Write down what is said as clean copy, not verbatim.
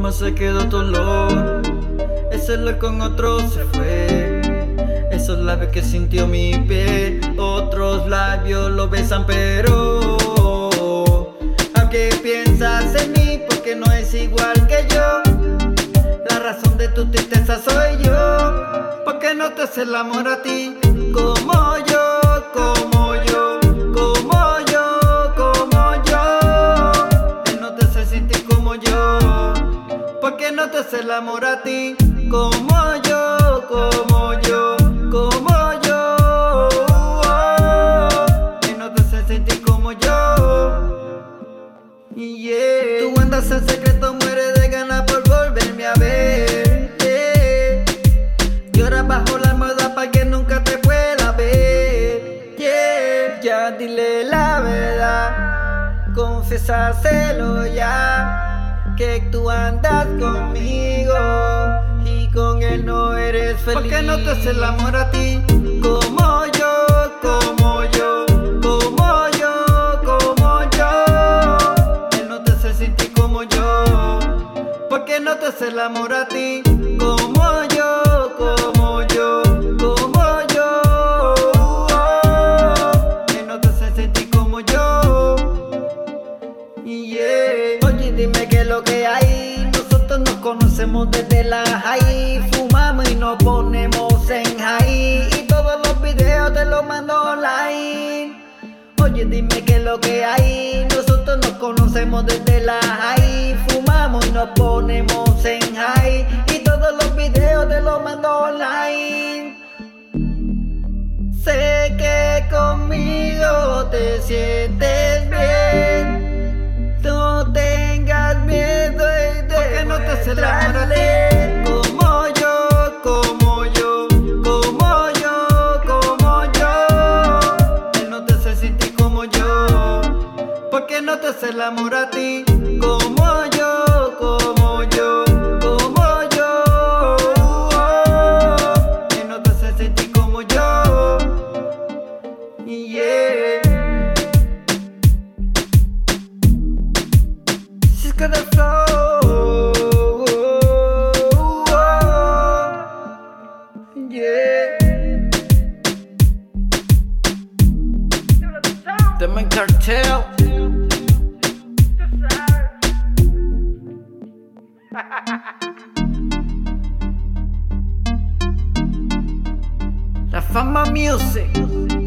cama se quedó tu olor. Ese lo con otro se fue. Esos labios que sintió mi piel, otros labios lo besan, pero aunque piensas en mí porque no es igual que yo, la razón de tu tristeza soy yo. Porque no te hace el amor a ti como yo, como yo, como yo, como yo. Él no te hace sentir como yo. Porque no te hace el amor a ti como yo, como yo, como yo. Él no te hace sentir como yo. Yeah. Tú andas en secreto, mueres de ganas por volverme a ver. Llora bajo la almohada para que nunca te pueda ver. Ya dile la verdad, confiésaselo ya, que tú andas conmigo y con él no eres feliz. Porque no te hace el amor a ti como yo, como yo, como yo, como yo. Él no te hace sentir como yo. Porque no te hace el amor a ti como yo, como yo, como yo. Él no te hace sentir como yo. Yeah. Oye, dime qué es lo que hay. Nosotros nos conocemos desde la high. Fumamos y nos ponemos en high. Y todos los videos te los mando online. Oye, dime qué es lo que hay. Nosotros nos conocemos desde la high. Fumamos y nos ponemos en high. Y todos los videos te los mando online. Sé que conmigo te sientes bien. No tengas miedo y porque no te hace el amor a ti como yo, como yo, como yo, como yo. Él no te hace sentir como yo. Porque no te hace el amor a ti como yo, como yo, como yo. Él no te hace sentir como yo. Yeah. She's got a flow, yeah. The main cartel. La Fama Music.